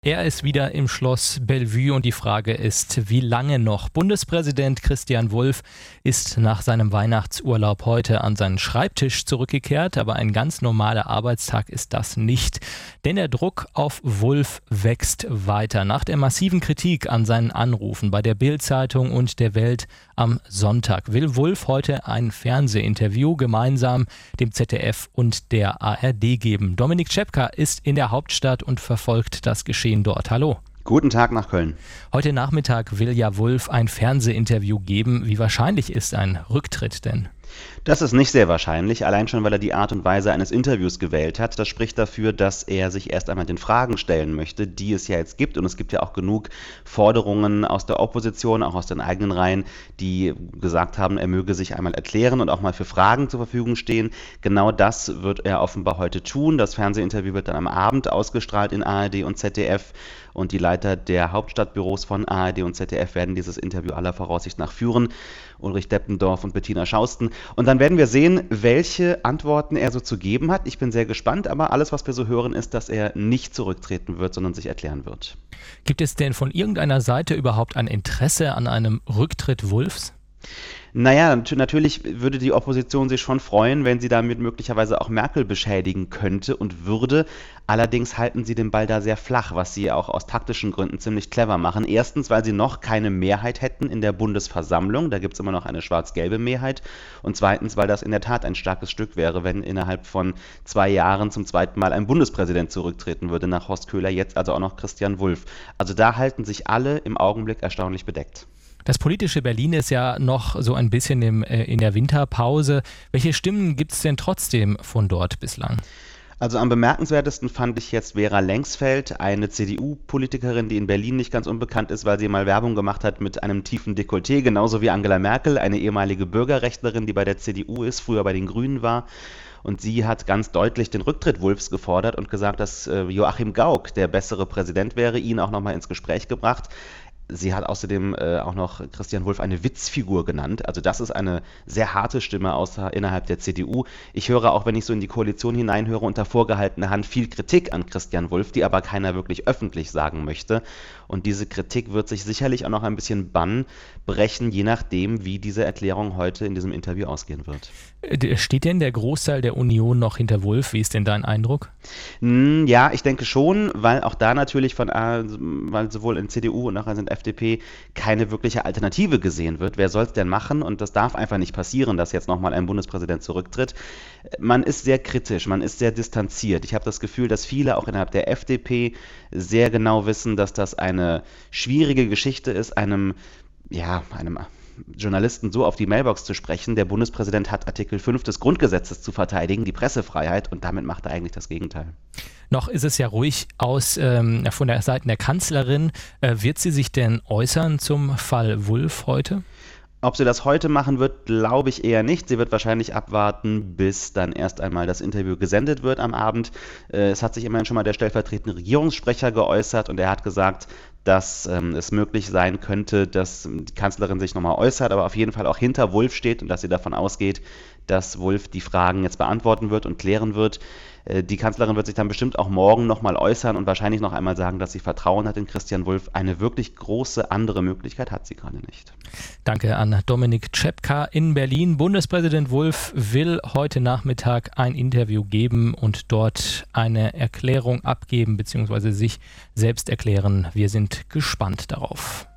Er ist wieder im Schloss Bellevue und die Frage ist, wie lange noch? Bundespräsident Christian Wulff ist nach seinem Weihnachtsurlaub heute an seinen Schreibtisch zurückgekehrt, aber ein ganz normaler Arbeitstag ist das nicht. Denn der Druck auf Wulff wächst weiter. Nach der massiven Kritik an seinen Anrufen bei der Bild-Zeitung und der Welt am Sonntag will Wulff heute ein Fernsehinterview gemeinsam dem ZDF und der ARD geben. Dominik Czepka ist in der Hauptstadt und verfolgt das Geschehen dort. Hallo. Guten Tag nach Köln. Heute Nachmittag will ja Wulff ein Fernsehinterview geben. Wie wahrscheinlich ist ein Rücktritt denn? Das ist nicht sehr wahrscheinlich, allein schon, weil er die Art und Weise eines Interviews gewählt hat. Das spricht dafür, dass er sich erst einmal den Fragen stellen möchte, die es ja jetzt gibt. Und es gibt ja auch genug Forderungen aus der Opposition, auch aus den eigenen Reihen, die gesagt haben, er möge sich einmal erklären und auch mal für Fragen zur Verfügung stehen. Genau das wird er offenbar heute tun. Das Fernsehinterview wird dann am Abend ausgestrahlt in ARD und ZDF. Und die Leiter der Hauptstadtbüros von ARD und ZDF werden dieses Interview aller Voraussicht nach führen. Ulrich Deppendorf und Bettina Schausten. Und dann werden wir sehen, welche Antworten er so zu geben hat. Ich bin sehr gespannt, aber alles, was wir so hören, ist, dass er nicht zurücktreten wird, sondern sich erklären wird. Gibt es denn von irgendeiner Seite überhaupt ein Interesse an einem Rücktritt Wulffs? Naja, natürlich würde die Opposition sich schon freuen, wenn sie damit möglicherweise auch Merkel beschädigen könnte und würde. Allerdings halten sie den Ball da sehr flach, was sie auch aus taktischen Gründen ziemlich clever machen. Erstens, weil sie noch keine Mehrheit hätten in der Bundesversammlung. Da gibt es immer noch eine schwarz-gelbe Mehrheit. Und zweitens, weil das in der Tat ein starkes Stück wäre, wenn innerhalb von 2 Jahren zum zweiten Mal ein Bundespräsident zurücktreten würde nach Horst Köhler, jetzt also auch noch Christian Wulff. Also da halten sich alle im Augenblick erstaunlich bedeckt. Das politische Berlin ist ja noch so ein bisschen in der Winterpause. Welche Stimmen gibt es denn trotzdem von dort bislang? Also am bemerkenswertesten fand ich jetzt Vera Lengsfeld, eine CDU-Politikerin, die in Berlin nicht ganz unbekannt ist, weil sie mal Werbung gemacht hat mit einem tiefen Dekolleté, genauso wie Angela Merkel, eine ehemalige Bürgerrechtlerin, die bei der CDU ist, früher bei den Grünen war. Und sie hat ganz deutlich den Rücktritt Wulffs gefordert und gesagt, dass Joachim Gauck der bessere Präsident wäre, ihn auch nochmal ins Gespräch gebracht. Sie hat außerdem auch noch Christian Wulff eine Witzfigur genannt. Also das ist eine sehr harte Stimme innerhalb der CDU. Ich höre auch, wenn ich so in die Koalition hineinhöre, unter vorgehaltener Hand viel Kritik an Christian Wulff, die aber keiner wirklich öffentlich sagen möchte. Und diese Kritik wird sich sicherlich auch noch ein bisschen Bann brechen, je nachdem, wie diese Erklärung heute in diesem Interview ausgehen wird. Steht denn der Großteil der Union noch hinter Wulff? Wie ist denn dein Eindruck? Ja, ich denke schon, weil auch da natürlich weil sowohl in CDU und auch in FDP keine wirkliche Alternative gesehen wird. Wer soll es denn machen? Und das darf einfach nicht passieren, dass jetzt nochmal ein Bundespräsident zurücktritt. Man ist sehr kritisch, man ist sehr distanziert. Ich habe das Gefühl, dass viele auch innerhalb der FDP sehr genau wissen, dass das eine schwierige Geschichte ist, einem Journalisten so auf die Mailbox zu sprechen. Der Bundespräsident hat Artikel 5 des Grundgesetzes zu verteidigen, die Pressefreiheit, und damit macht er eigentlich das Gegenteil. Noch ist es ja ruhig von der Seite der Kanzlerin. Wird sie sich denn äußern zum Fall Wulff heute? Ob sie das heute machen wird, glaube ich eher nicht. Sie wird wahrscheinlich abwarten, bis dann erst einmal das Interview gesendet wird am Abend. Es hat sich immerhin schon mal der stellvertretende Regierungssprecher geäußert und er hat gesagt, dass es möglich sein könnte, dass die Kanzlerin sich nochmal äußert, aber auf jeden Fall auch hinter Wulff steht und dass sie davon ausgeht, dass Wulff die Fragen jetzt beantworten wird und klären wird. Die Kanzlerin wird sich dann bestimmt auch morgen nochmal äußern und wahrscheinlich noch einmal sagen, dass sie Vertrauen hat in Christian Wulff. Eine wirklich große andere Möglichkeit hat sie gerade nicht. Danke an Dominik Czepka in Berlin. Bundespräsident Wulff will heute Nachmittag ein Interview geben und dort eine Erklärung abgeben bzw. sich selbst erklären. Wir sind gespannt darauf.